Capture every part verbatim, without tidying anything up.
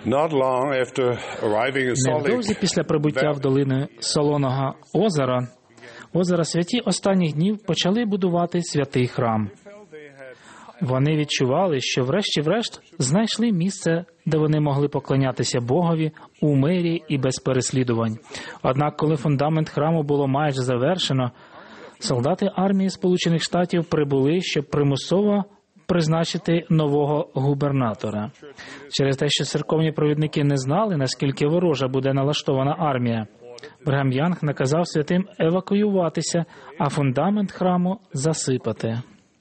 Невдовзі після прибуття в долину Солоного озера, озера Святі останніх днів почали будувати святий храм. Вони відчували, що врешті-врешт знайшли місце, де вони могли поклонятися Богові у мирі і без переслідувань. Однак, коли фундамент храму було майже завершено, солдати армії Сполучених Штатів прибули, щоб примусово призначити нового губернатора. Через те, що церковні провідники не знали, наскільки ворожа буде налаштована армія, Бригам Янг наказав святим евакуюватися, а фундамент храму засипати.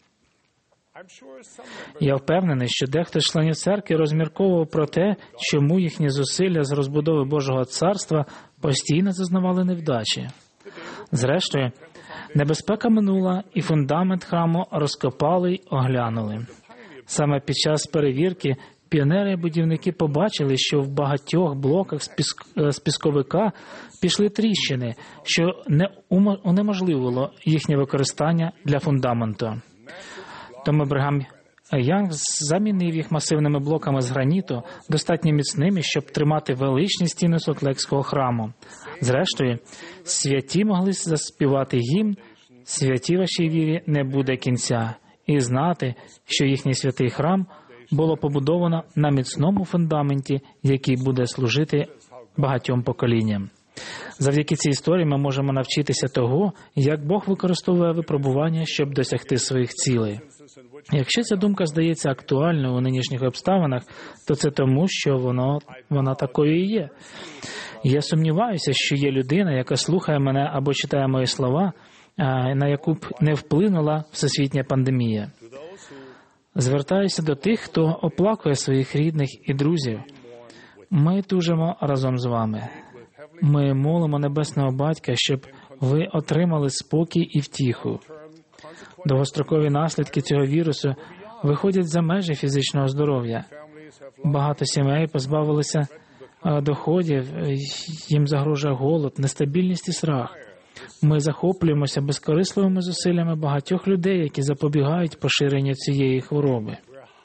Я впевнений, що дехто з членів церкви розмірковував про те, чому їхні зусилля з розбудови Божого царства постійно зазнавали невдачі. Зрештою, небезпека минула, і фундамент храму розкопали й оглянули. Саме під час перевірки піонери і будівники побачили, що в багатьох блоках з, піск... з пісковика пішли тріщини, що не унеможливило їхнє використання для фундаменту. Тому Бригам Янг замінив їх масивними блоками з граніту, достатньо міцними, щоб тримати величні стіни Солт-Лейкського храму. Зрештою, святі могли заспівати гімн «Святі вашій вірі не буде кінця» і знати, що їхній святий храм було побудовано на міцному фундаменті, який буде служити багатьом поколінням. Завдяки цій історії ми можемо навчитися того, як Бог використовує випробування, щоб досягти своїх цілей. Якщо ця думка здається актуальною у нинішніх обставинах, то це тому, що воно, вона такою і є. Я сумніваюся, що є людина, яка слухає мене або читає мої слова, на яку б не вплинула всесвітня пандемія. Звертаюся до тих, хто оплакує своїх рідних і друзів. Ми тужимо разом з вами. Ми молимо Небесного Батька, щоб ви отримали спокій і втіху. Довгострокові наслідки цього вірусу виходять за межі фізичного здоров'я. Багато сімей позбавилися доходів, їм загрожує голод, нестабільність і страх. Ми захоплюємося безкорисливими зусиллями багатьох людей, які запобігають поширенню цієї хвороби.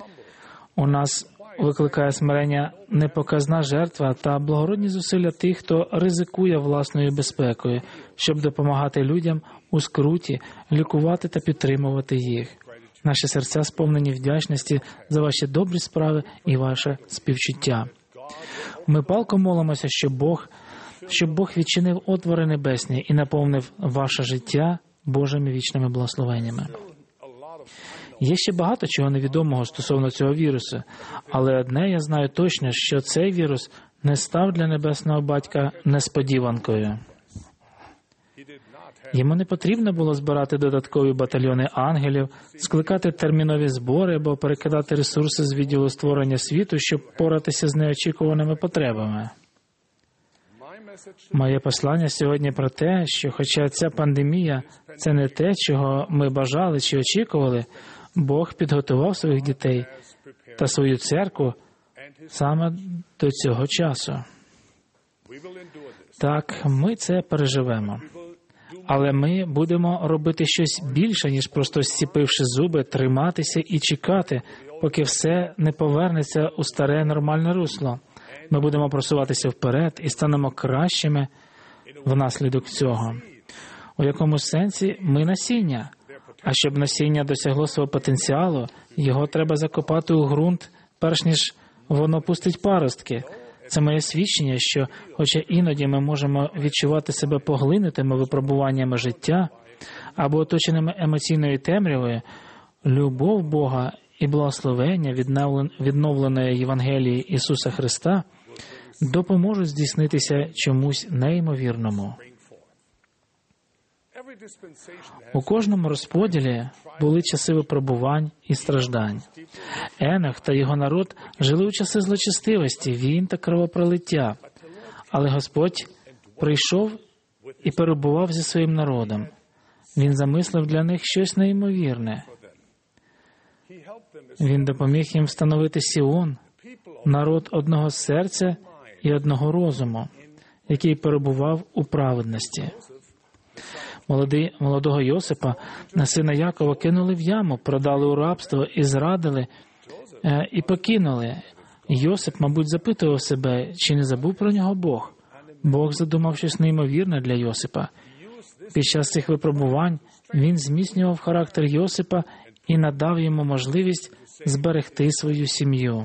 У нас викликає смирення непоказна жертва та благородні зусилля тих, хто ризикує власною безпекою, щоб допомагати людям у скруті, лікувати та підтримувати їх. Наші серця сповнені вдячності за ваші добрі справи і ваше співчуття. Ми палко молимося, щоб Бог, щоб Бог відчинив отвори небесні і наповнив ваше життя Божими вічними благословеннями. Є ще багато чого невідомого стосовно цього вірусу, але одне я знаю точно, що цей вірус не став для Небесного Батька несподіванкою. Йому не потрібно було збирати додаткові батальйони ангелів, скликати термінові збори або перекидати ресурси з відділу створення світу, щоб поратися з неочікуваними потребами. Моє послання сьогодні про те, що хоча ця пандемія – це не те, чого ми бажали чи очікували, Бог підготував своїх дітей та свою церкву саме до цього часу. Так, ми це переживемо. Але ми будемо робити щось більше, ніж просто зціпивши зуби, триматися і чекати, поки все не повернеться у старе нормальне русло. Ми будемо просуватися вперед і станемо кращими внаслідок цього. У якомусь сенсі ми насіння. А щоб насіння досягло свого потенціалу, його треба закопати у ґрунт, перш ніж воно пустить паростки. Це моє свідчення, що, хоча іноді ми можемо відчувати себе поглинутими випробуваннями життя або оточеними емоційною темрявою, любов Бога і благословення відновленої Євангелії Ісуса Христа допоможуть здійснитися чомусь неймовірному. У кожному розподілі були часи випробувань і страждань. Енох та його народ жили у часи злочестивості, війн та кровопролиття. Але Господь прийшов і перебував зі своїм народом. Він замислив для них щось неймовірне. Він допоміг їм встановити Сіон, народ одного серця і одного розуму, який перебував у праведності. Молоді, молодого Йосипа, сина Якова, кинули в яму, продали у рабство і зрадили, е, і покинули. Йосип, мабуть, запитував себе, чи не забув про нього Бог. Бог задумав щось неймовірне для Йосипа. Під час цих випробувань він зміцнював характер Йосипа і надав йому можливість зберегти свою сім'ю.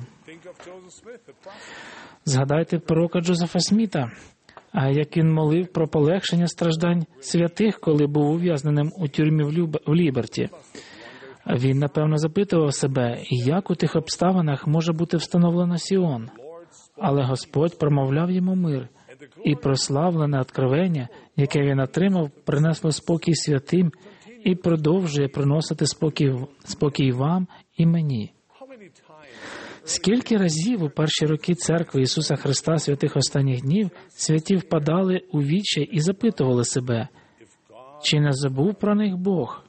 Згадайте пророка Джозефа Сміта, а як він молив про полегшення страждань святих, коли був ув'язненим у тюрмі в, Люб... в Ліберті. Він, напевно, запитував себе, як у тих обставинах може бути встановлено Сіон. Але Господь промовляв йому мир, і прославлене откровення, яке він отримав, принесло спокій святим і продовжує приносити спокій, спокій вам і мені. Скільки разів у перші роки Церкви Ісуса Христа святих останніх днів святі впадали у відчай і запитували себе, чи не забув про них Бог?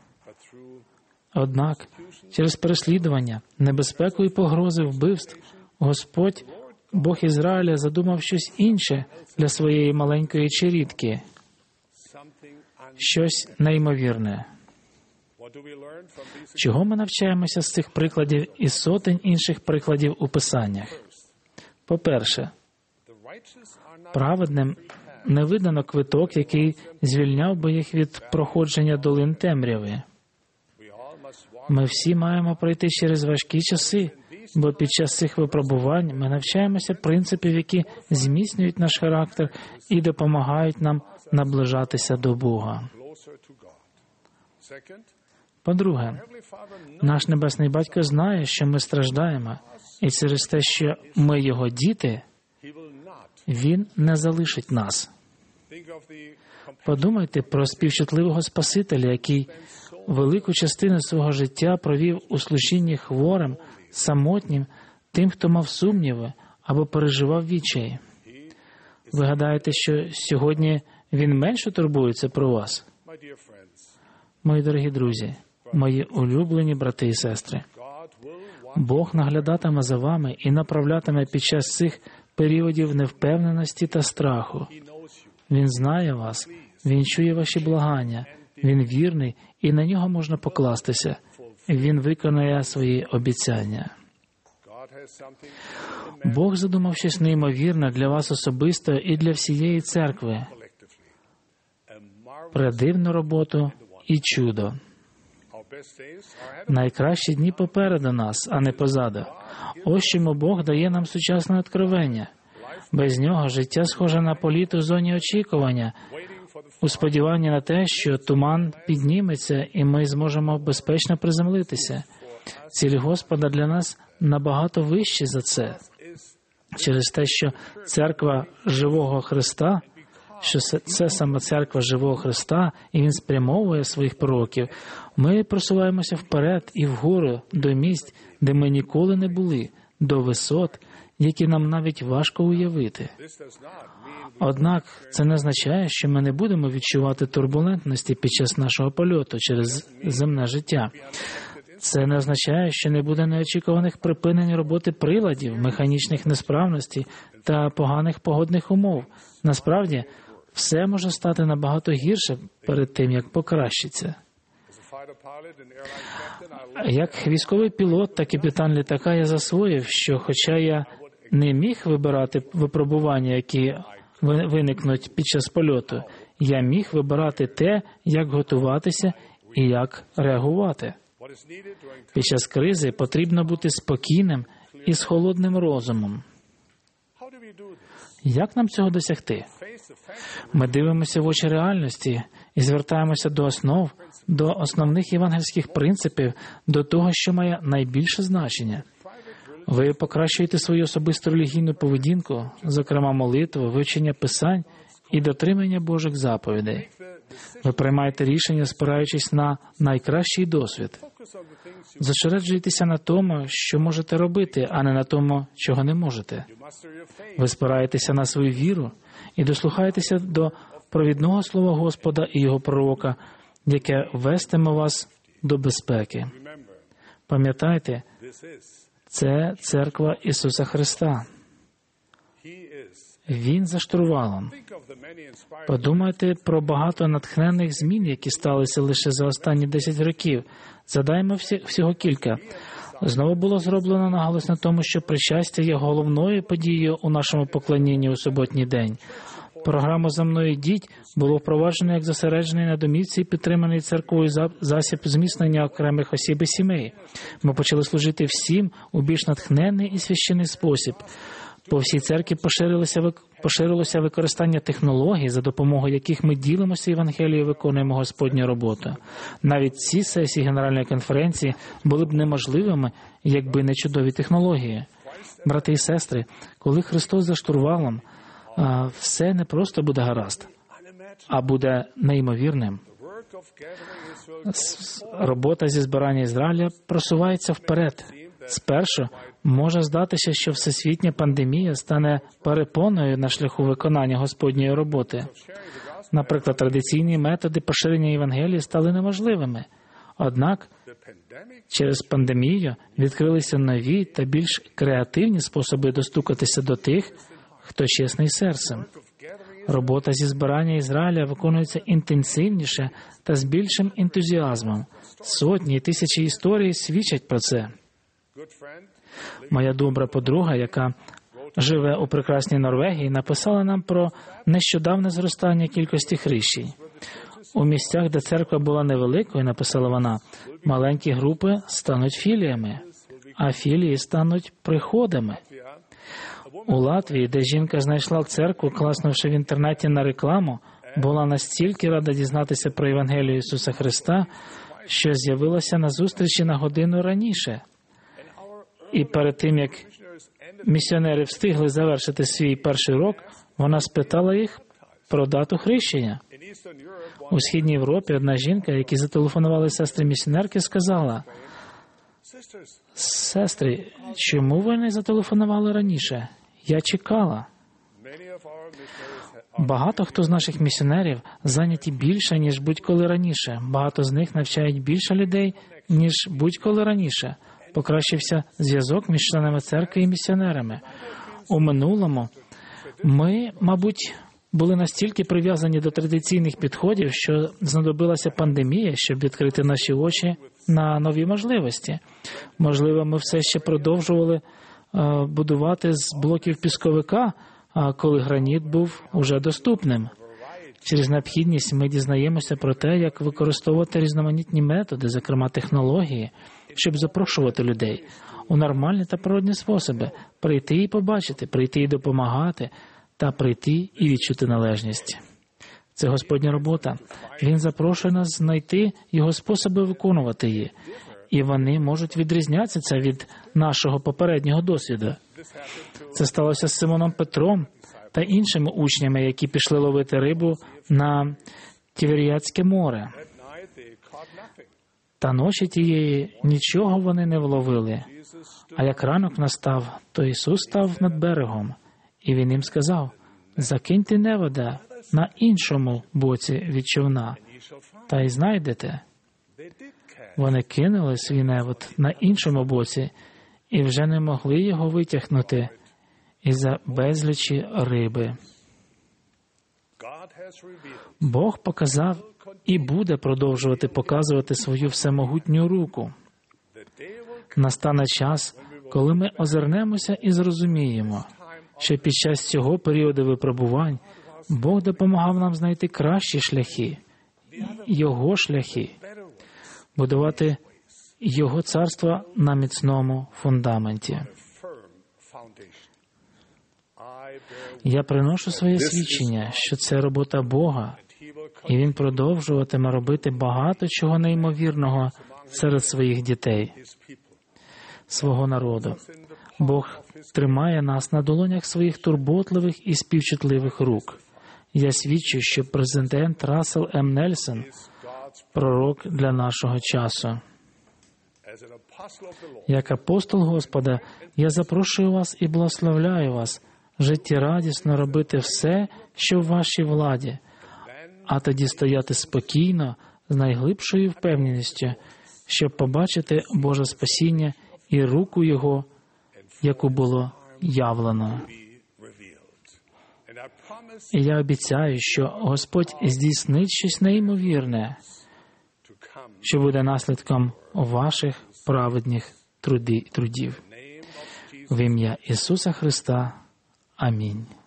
Однак, через переслідування, небезпеку і погрози вбивств, Господь, Бог Ізраїля, задумав щось інше для своєї маленької черідки. Щось неймовірне. Чого ми навчаємося з цих прикладів і сотень інших прикладів у Писаннях? По-перше, праведним не видано квиток, який звільняв би їх від проходження долин темряви. Ми всі маємо пройти через важкі часи, бо під час цих випробувань ми навчаємося принципів, які зміцнюють наш характер і допомагають нам наближатися до Бога. По-друге, наш Небесний Батько знає, що ми страждаємо, і через те, що ми Його діти, Він не залишить нас. Подумайте про співчутливого Спасителя, який велику частину свого життя провів у служінні хворим, самотнім, тим, хто мав сумніви або переживав відчай. Ви гадаєте, що сьогодні Він менше турбується про вас? Мої дорогі друзі, мої улюблені брати і сестри, Бог наглядатиме за вами і направлятиме під час цих періодів невпевненості та страху. Він знає вас, Він чує ваші благання, Він вірний і на Нього можна покластися. Він виконає свої обіцяння. Бог задумав щось неймовірне для вас особисто і для всієї церкви. Предивну роботу і чудо. Найкращі дні попереду нас, а не позаду. Ось чому Бог дає нам сучасне откровення. Без нього життя схоже на політ у зоні очікування, у сподіванні на те, що туман підніметься і ми зможемо безпечно приземлитися. Ціль Господа для нас набагато вищі за це. Через те, що церква живого Христа, що це саме церква живого Христа, і Він спрямовує своїх пророків, ми просуваємося вперед і вгору до місць, де ми ніколи не були, до висот, які нам навіть важко уявити. Однак це не означає, що ми не будемо відчувати турбулентності під час нашого польоту через земне життя. Це не означає, що не буде неочікуваних припинень роботи приладів, механічних несправностей та поганих погодних умов. Насправді, все може стати набагато гірше перед тим, як покращиться. Як військовий пілот та капітан літака я засвоїв, що хоча я не міг вибирати випробування, які виникнуть під час польоту, я міг вибирати те, як готуватися і як реагувати. Під час кризи потрібно бути спокійним і з холодним розумом. Як нам цього досягти? Ми дивимося в очі реальності і звертаємося до основ, до основних євангельських принципів, до того, що має найбільше значення. Ви покращуєте свою особисту релігійну поведінку, зокрема молитву, вивчення писань і дотримання Божих заповідей. Ви приймаєте рішення, спираючись на найкращий досвід. Зосереджуйтеся на тому, що можете робити, а не на тому, чого не можете. Ви спираєтеся на свою віру і дослухаєтеся до провідного слова Господа і Його пророка, яке вестиме вас до безпеки. Пам'ятайте, це церква Ісуса Христа. Він за штурвалом. Подумайте про багато натхненних змін, які сталися лише за останні десять років. Задаймо всі, всього кілька. Знову було зроблено наголос на тому, що причастя є головною подією у нашому поклонінні у суботній день. Програму «За мною йдіть» було впроваджено як зосереджений на домівці і підтриманий церквою засіб зміцнення окремих осіб і сімей. Ми почали служити всім у більш натхненний і священний спосіб. По всій церкві поширилося, поширилося використання технологій, за допомогою яких ми ділимося Євангелією і виконуємо Господню роботу. Навіть ці сесії Генеральної конференції були б неможливими, якби не чудові технології. Брати і сестри, коли Христос за штурвалом, все не просто буде гаразд, а буде неймовірним. Робота зі збирання Ізраїля просувається вперед. Спершу може здатися, що всесвітня пандемія стане перепоною на шляху виконання Господньої роботи. Наприклад, традиційні методи поширення Євангелії стали неможливими. Однак, через пандемію відкрилися нові та більш креативні способи достукатися до тих, хто чесний серцем. Робота зі збирання Ізраїля виконується інтенсивніше та з більшим ентузіазмом. Сотні і тисячі історій свідчать про це. Моя добра подруга, яка живе у прекрасній Норвегії, написала нам про нещодавне зростання кількості хрещень. У місцях, де церква була невеликою, написала вона, маленькі групи стануть філіями, а філії стануть приходами. У Латвії, де жінка знайшла церкву, класнувши в інтернеті на рекламу, була настільки рада дізнатися про Євангелію Ісуса Христа, що з'явилася на зустрічі на годину раніше. І перед тим, як місіонери встигли завершити свій перший урок, вона спитала їх про дату хрещення. У Східній Європі одна жінка, якій зателефонували сестри-місіонерки, сказала: «Сестри, чому ви не зателефонували раніше? Я чекала». Багато хто з наших місіонерів зайняті більше, ніж будь-коли раніше. Багато з них навчають більше людей, ніж будь-коли раніше. Покращився зв'язок між членами церкви і місіонерами. У минулому ми, мабуть, були настільки прив'язані до традиційних підходів, що знадобилася пандемія, щоб відкрити наші очі на нові можливості. Можливо, ми все ще продовжували е, будувати з блоків пісковика, а коли граніт був уже доступним. Через необхідність ми дізнаємося про те, як використовувати різноманітні методи, зокрема технології, щоб запрошувати людей у нормальні та природні способи, прийти і побачити, прийти і допомагати, та прийти і відчути належність. Це Господня робота. Він запрошує нас знайти Його способи виконувати її. І вони можуть відрізнятися від нашого попереднього досвіду. Це сталося з Симоном Петром та іншими учнями, які пішли ловити рибу на Тіверіадське море. Та ночі тієї нічого вони не вловили. А як ранок настав, то Ісус став над берегом. І Він їм сказав: «Закиньте невода на іншому боці від човна, та й знайдете». Вони кинули свій невод на іншому боці і вже не могли його витягнути із-за безлічі риби. Бог показав і буде продовжувати показувати свою всемогутню руку. Настане час, коли ми озирнемося і зрозуміємо, що під час цього періоду випробувань Бог допомагав нам знайти кращі шляхи, Його шляхи, будувати Його царство на міцному фундаменті. Я приношу своє свідчення, що це робота Бога, і Він продовжуватиме робити багато чого неймовірного серед своїх дітей, свого народу. Бог тримає нас на долонях своїх турботливих і співчутливих рук. Я свідчу, що президент Рассел М. Нельсон – пророк для нашого часу. Як апостол Господа, я запрошую вас і благословляю вас життєрадісно робити все, що в вашій владі, а тоді стояти спокійно, з найглибшою впевненістю, щоб побачити Боже спасіння і руку Його, яку було явлено. І я обіцяю, що Господь здійснить щось неймовірне, що буде наслідком ваших праведних труди, трудів. В ім'я Ісуса Христа. Амінь.